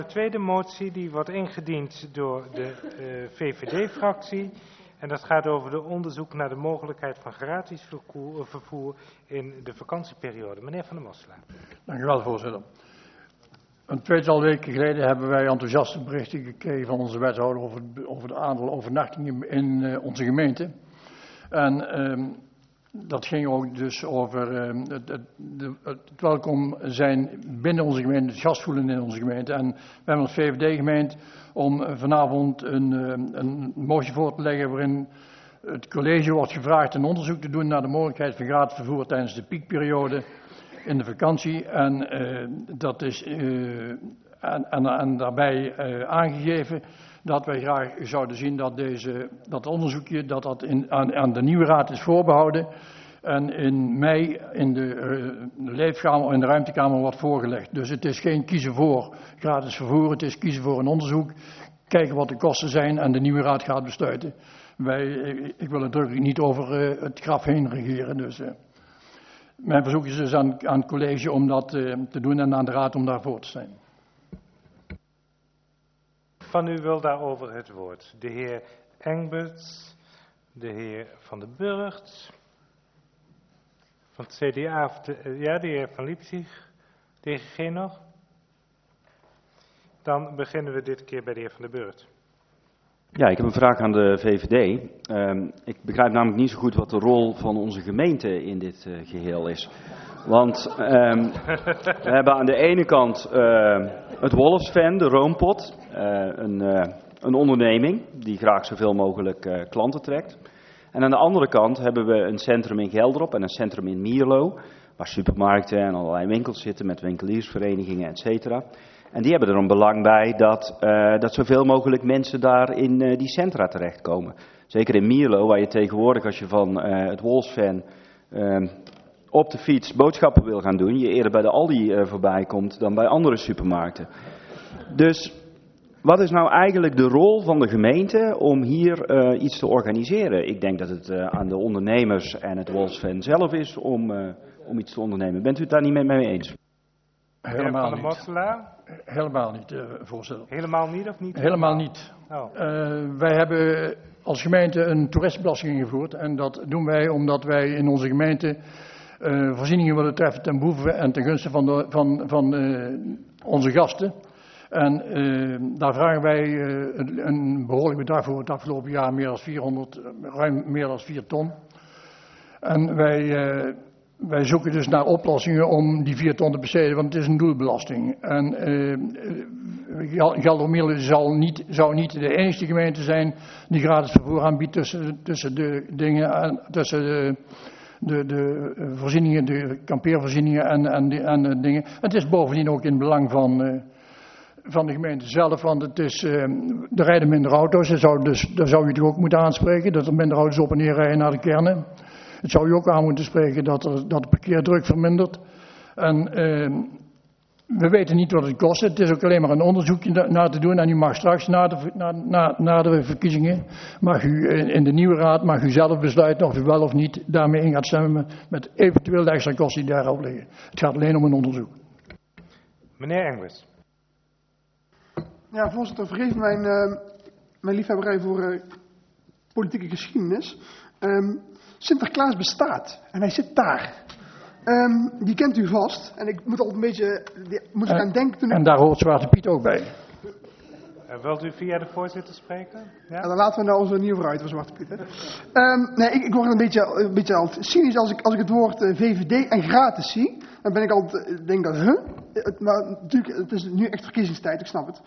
De tweede motie die wordt ingediend door de VVD-fractie. En dat gaat over de onderzoek naar de mogelijkheid van gratis vervoer in de vakantieperiode. Meneer Van der Mosselaar. Dank u wel, voorzitter. Een tweetal weken geleden hebben wij enthousiaste berichten gekregen van onze wethouder over het aantal overnachtingen in onze gemeente. En dat ging ook dus over het welkom zijn binnen onze gemeente, het gastvoelen in onze gemeente. En we hebben als VVD gemeend om vanavond een motie voor te leggen waarin het college wordt gevraagd een onderzoek te doen naar de mogelijkheid van gratis vervoer tijdens de piekperiode in de vakantie. En dat is en daarbij aangegeven dat wij graag zouden zien dat dat onderzoekje aan de nieuwe raad is voorbehouden en in mei in de leefkamer, in de ruimtekamer wordt voorgelegd. Dus het is geen kiezen voor gratis vervoer, het is kiezen voor een onderzoek, kijken wat de kosten zijn en de nieuwe raad gaat besluiten. Ik wil natuurlijk niet over het graf heen regeren, dus mijn verzoek is dus aan het college om dat te doen en aan de raad om daarvoor te zijn. Van u wil daarover het woord. De heer Engberts, de heer Van den Burgt, van het CDA, de heer Van Liepzig, de heer G. nog. Dan beginnen we dit keer bij de heer Van den Burgt. Ja, ik heb een vraag aan de VVD. Ik begrijp namelijk niet zo goed wat de rol van onze gemeente in dit geheel is. Want we hebben aan de ene kant het Wolfsven, de Roompot, een onderneming die graag zoveel mogelijk klanten trekt. En aan de andere kant hebben we een centrum in Geldrop en een centrum in Mierlo, waar supermarkten en allerlei winkels zitten met winkeliersverenigingen, et cetera. En die hebben er een belang bij dat zoveel mogelijk mensen daar in die centra terechtkomen. Zeker in Mierlo, waar je tegenwoordig als je van het Wolfsven op de fiets boodschappen wil gaan doen, je eerder bij de Aldi voorbij komt dan bij andere supermarkten. Dus wat is nou eigenlijk de rol van de gemeente om hier iets te organiseren? Ik denk dat het aan de ondernemers en het Wolfsven zelf is om iets te ondernemen. Bent u het daar niet met mij eens? Helemaal Van der Mosselaar? Helemaal niet, voorzitter. Helemaal niet of niet? Helemaal niet. Oh. Wij hebben als gemeente een toeristenbelasting ingevoerd. En dat doen wij omdat wij in onze gemeente voorzieningen willen treffen ten behoeve en ten gunste van onze gasten. En daar vragen wij een behoorlijk bedrag voor. Het afgelopen jaar ruim meer dan 4 ton. En wij zoeken dus naar oplossingen om die 4 ton te besteden, want het is een doelbelasting. En Gelderop-Mierlo zou niet de enige gemeente zijn die gratis vervoer aanbiedt tussen de voorzieningen, de kampeervoorzieningen en de dingen. Het is bovendien ook in het belang van de gemeente zelf, want er rijden minder auto's. Daar zou je toch ook moeten aanspreken, dat er minder auto's op en neer rijden naar de kernen. Het zou je ook aan moeten spreken dat de parkeerdruk vermindert. En we weten niet wat het kost. Het is ook alleen maar een onderzoekje naar te doen. En u mag straks na de verkiezingen, mag u in de nieuwe raad, mag u zelf besluiten of u wel of niet daarmee in gaat stemmen met eventueel de extra kosten die daarop liggen. Het gaat alleen om een onderzoek. Meneer Engels. Ja, voorzitter, vergeef mijn liefhebberij voor politieke geschiedenis. Sinterklaas bestaat en hij zit daar. Die kent u vast en ik moet altijd een beetje aan denken. En daar hoort Zwarte Piet ook bij. Wilt u via de voorzitter spreken? Ja? Dan laten we nou onze nieuwe vooruit van Zwarte Piet. Nee, ik word een beetje al cynisch als ik het woord VVD en gratis zie. Dan ben ik altijd, denk dat, maar natuurlijk, het is nu echt verkiezingstijd, ik snap het.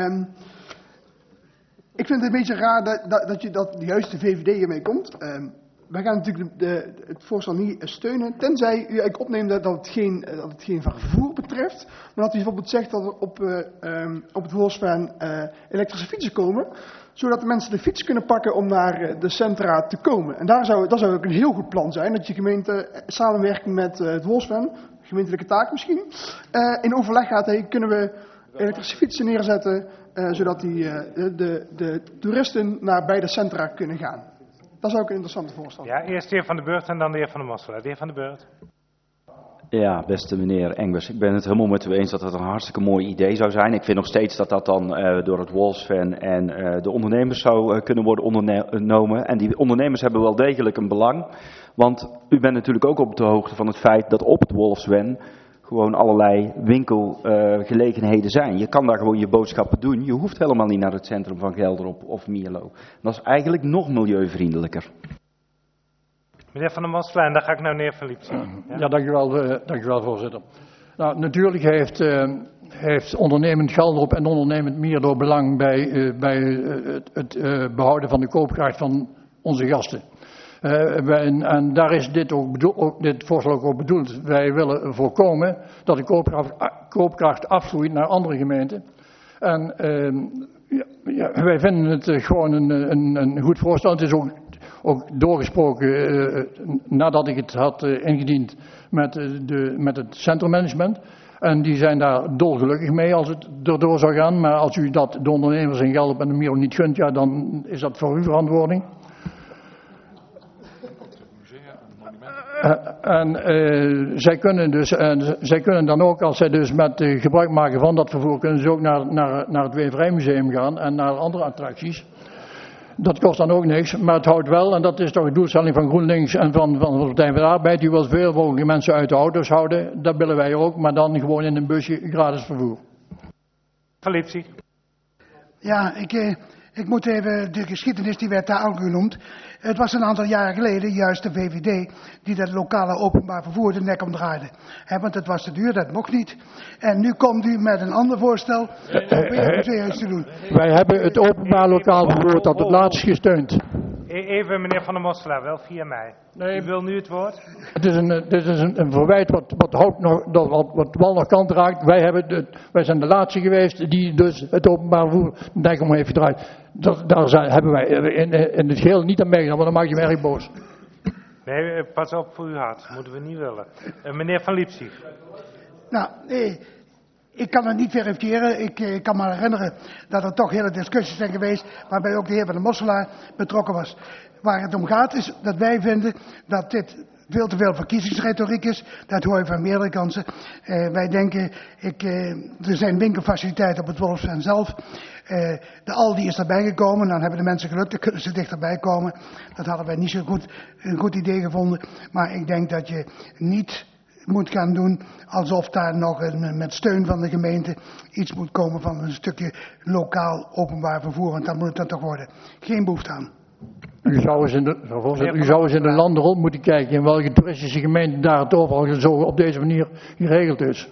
Ik vind het een beetje raar dat juist de VVD hiermee komt. Wij gaan natuurlijk het voorstel niet steunen, tenzij u eigenlijk opneemt dat het geen vervoer betreft, maar dat u bijvoorbeeld zegt dat er op het Wolfsven elektrische fietsen komen, zodat de mensen de fiets kunnen pakken om naar de centra te komen. En dat zou ook een heel goed plan zijn, dat je gemeente samenwerking met het Wolfsven, gemeentelijke taak misschien, in overleg gaat, kunnen we elektrische fietsen neerzetten, zodat de toeristen naar beide centra kunnen gaan. Dat is ook een interessante voorstel. Ja, eerst de heer Van den Burgt en dan de heer Van der Mosselaar. De heer Van den Burgt. Ja, beste meneer Engbers, ik ben het helemaal met u eens dat het een hartstikke mooi idee zou zijn. Ik vind nog steeds dat dat dan door het Wolfsven en de ondernemers zou kunnen worden ondernomen. En die ondernemers hebben wel degelijk een belang. Want u bent natuurlijk ook op de hoogte van het feit dat op het Wolfsven gewoon allerlei winkelgelegenheden zijn. Je kan daar gewoon je boodschappen doen. Je hoeft helemaal niet naar het centrum van Gelderop of Mierlo. Dat is eigenlijk nog milieuvriendelijker. Meneer Van der Mosla, en dan ga ik naar meneer Van Liepsing. Ja, dankjewel voorzitter. Nou, natuurlijk heeft ondernemend Gelderop en ondernemend Mierlo belang bij het behouden van de koopkracht van onze gasten. En daar is dit voorstel ook bedoeld. Wij willen voorkomen dat de koopkracht afvloeit naar andere gemeenten. En wij vinden het gewoon een goed voorstel. Het is ook doorgesproken nadat ik het had ingediend met het centrummanagement. En die zijn daar dolgelukkig mee als het erdoor zou gaan. Maar als u dat de ondernemers in Gelderop en de Mierlo niet gunt, ja, dan is dat voor uw verantwoording. Zij kunnen dan ook, als zij dus met gebruik maken van dat vervoer, kunnen ze ook naar het Weverijmuseum gaan en naar andere attracties. Dat kost dan ook niks, maar het houdt wel, en dat is toch de doelstelling van GroenLinks en van de Partij van de Arbeid, die wil veel mogelijk mensen uit de auto's houden. Dat willen wij ook, maar dan gewoon in een busje gratis vervoer. Van Liepsing. Ja, ik moet even, de geschiedenis die werd daar ook genoemd. Het was een aantal jaren geleden juist de VVD die dat lokale openbaar vervoer de nek omdraaide. Want het was te duur, dat mocht niet. En nu komt u met een ander voorstel om serieus te doen. Wij hebben het openbaar lokaal vervoer tot het laatst gesteund. Even meneer Van der Mosla, wel via mij. Nee. U wil nu het woord? Dit is een verwijt wat wel nog kant raakt. Wij zijn de laatste geweest die dus het openbaar vervoer de nek om heeft gedraaid. Daar hebben wij in het geheel niet aan meegenomen, dan maak je me erg boos. Nee, pas op voor uw hart. Moeten we niet willen. Meneer Van Liepsing. Nou, ik kan het niet verifiëren. Ik kan me herinneren dat er toch hele discussies zijn geweest waarbij ook de heer Van der Mosselaar betrokken was. Waar het om gaat is dat wij vinden dat dit veel te veel verkiezingsretoriek is. Dat hoor je van meerdere kanten. Wij denken, er zijn winkelfaciliteiten op het Wolfsven zelf. De Aldi is erbij gekomen, dan hebben de mensen geluk, dan kunnen ze dichterbij komen. Dat hadden wij niet zo een goed idee gevonden. Maar ik denk dat je niet moet gaan doen alsof daar nog met steun van de gemeente iets moet komen van een stukje lokaal openbaar vervoer. Want dan moet het dan toch worden. Geen behoefte aan. U zou eens in de landen rond moeten kijken in welke toeristische gemeente daar het overal zo op deze manier geregeld is.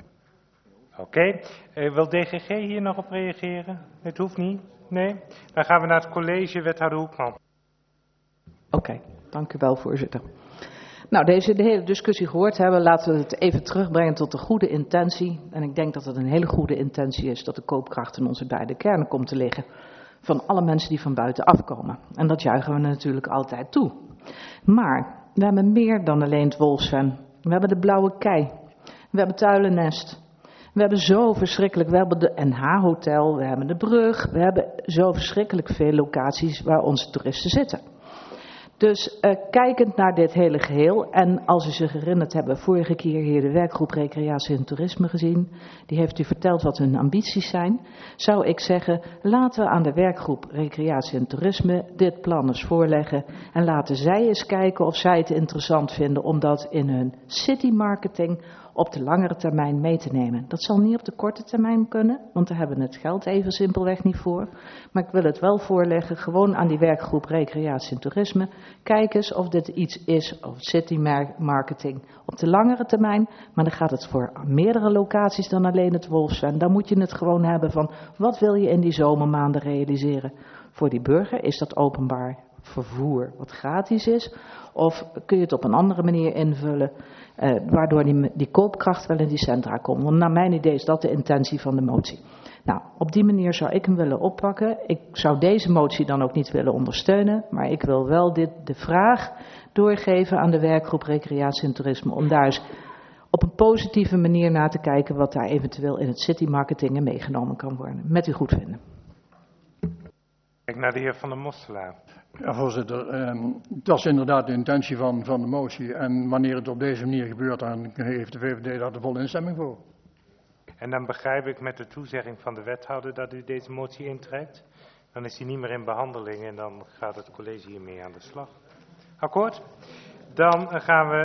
Oké. Wil DGG hier nog op reageren? Het hoeft niet. Nee? Dan gaan we naar het college, wethouder Hoekman. Oké, dank u wel, voorzitter. Nou, de hele discussie gehoord hebben, laten we het even terugbrengen tot de goede intentie. En ik denk dat het een hele goede intentie is dat de koopkracht in onze beide kernen komt te liggen. Van alle mensen die van buiten afkomen. En dat juichen we natuurlijk altijd toe. Maar we hebben meer dan alleen het Wolfsven. We hebben de Blauwe Kei. We hebben Tuilennest. We hebben zo verschrikkelijk, we hebben de NH-hotel, we hebben de brug. We hebben zo verschrikkelijk veel locaties waar onze toeristen zitten. Dus kijkend naar dit hele geheel, en als u zich herinnert hebben, vorige keer hier de werkgroep Recreatie en Toerisme gezien, die heeft u verteld wat hun ambities zijn, zou ik zeggen, laten we aan de werkgroep Recreatie en Toerisme dit plan eens voorleggen en laten zij eens kijken of zij het interessant vinden om dat in hun city marketing op de langere termijn mee te nemen. Dat zal niet op de korte termijn kunnen, want daar hebben we het geld even simpelweg niet voor. Maar ik wil het wel voorleggen, gewoon aan die werkgroep Recreatie en Toerisme. Kijk eens of dit iets is, of city marketing op de langere termijn. Maar dan gaat het voor meerdere locaties dan alleen het Wolfsven. Dan moet je het gewoon hebben van, wat wil je in die zomermaanden realiseren? Voor die burger is dat openbaar vervoer wat gratis is. Of kun je het op een andere manier invullen, waardoor die koopkracht wel in die centra komt. Want naar mijn idee is dat de intentie van de motie. Nou, op die manier zou ik hem willen oppakken. Ik zou deze motie dan ook niet willen ondersteunen, maar ik wil wel de vraag doorgeven aan de werkgroep Recreatie en Toerisme, om daar eens op een positieve manier naar te kijken wat daar eventueel in het city marketing meegenomen kan worden. Met uw goedvinden. Kijk naar de heer Van der Mosselaar. Ja, voorzitter. Dat is inderdaad de intentie van de motie. En wanneer het op deze manier gebeurt, dan heeft de VVD daar de volle instemming voor. En dan begrijp ik met de toezegging van de wethouder dat u deze motie intrekt. Dan is die niet meer in behandeling en dan gaat het college hiermee aan de slag. Akkoord? Dan gaan we